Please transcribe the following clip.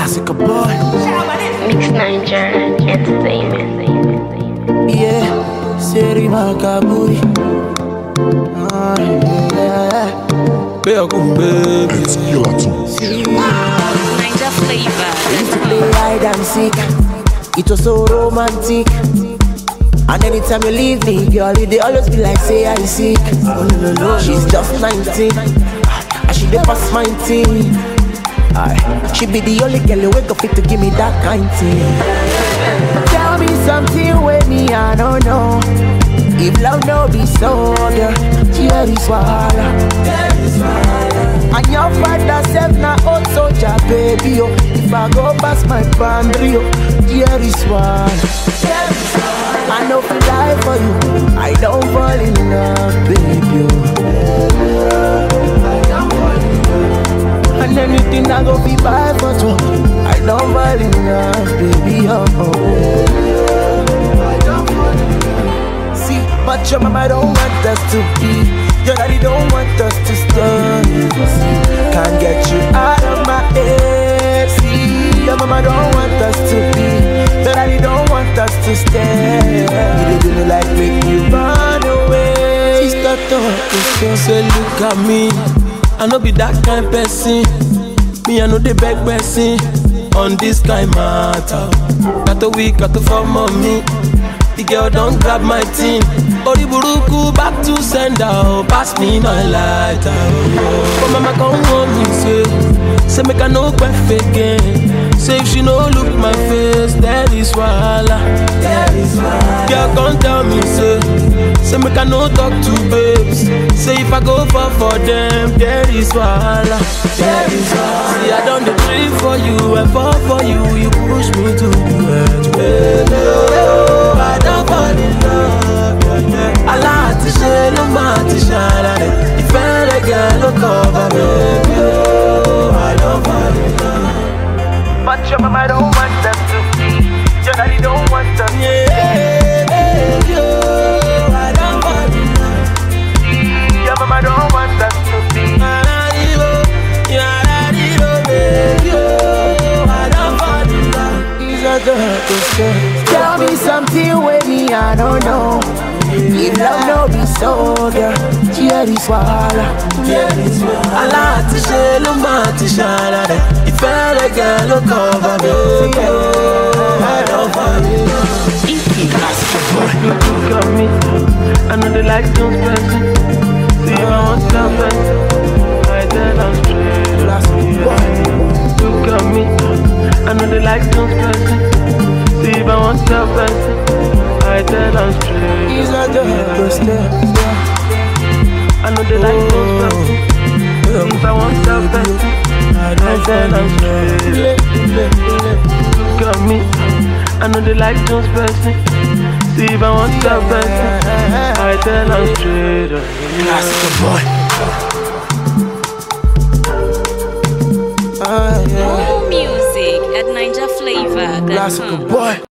Classical boy. Mix Niger Entertainment. Yeah, Seri Makaburi. Yeah. Baby. It's Kilaton. Niger flavor. We used to play hide and seek. It was so romantic. And anytime you leave me, girl, they always be like, say I sick. She's just 19, and she dey pass 19. She be the only girl you wake up fit to give me that kind thing. Tell me something with me, I don't know. If love no be so, girl, here is wahala. And your father said na old soldier, baby, oh. If I go past my boundary, oh, here is wahala. I know if I die for you, I don't fall in love, baby, oh. And anything I go be buy for two, I don't fall in love, baby, oh. See, but your mama don't want us to be, your daddy don't want us to stay. Can't get you out of my head. See, your mama don't want us to be, your daddy don't want us to stay. You do me like make you run away. Sister, don't say look at me. I no be that kind person. Me I know the beg person on this kind matter. Got a week, got to form on me. The girl don't grab my team. Oriburuku back to sender. Pass me my lighter. But mama come home me say make I no perfect again. Say if she no look my face, that is wahala. Girl come tell me say make I no talk to babes. Say if I go for them, there is wahala. See I done the dream for you, I fall for you, you push me to the edge, baby. I don't fall in love. Allah ti ṣe ló máa ti ṣàlàyé. Ìfẹ́ rẹ̀ gẹ̀ ló cover baby. I don't fall in love. But your mama don't want us to be, your daddy don't want us to be. Baby, I don't fall in love. Your mama don't want us to be. Tell me something with me, I don't know. If love no be so, girl, here is wahala. Allah ti ṣe ló máa ti ṣàlàyé. Ìfẹ́ rẹ̀ gẹ̀ ló cover baby. I don't fall in love. Look at me, I know they like those person. See if I want to love person, I tell them straight. Look at me, I know they like those person. See if I want to love person, I tell them straight. He's not the first step. I know they like those person. See if I want to love person, I tell them straight. Look at me, I know they like those person. See if I want to love person, I tell them straight. Classical boy. More music at NigerFlavor.com. Classical boy.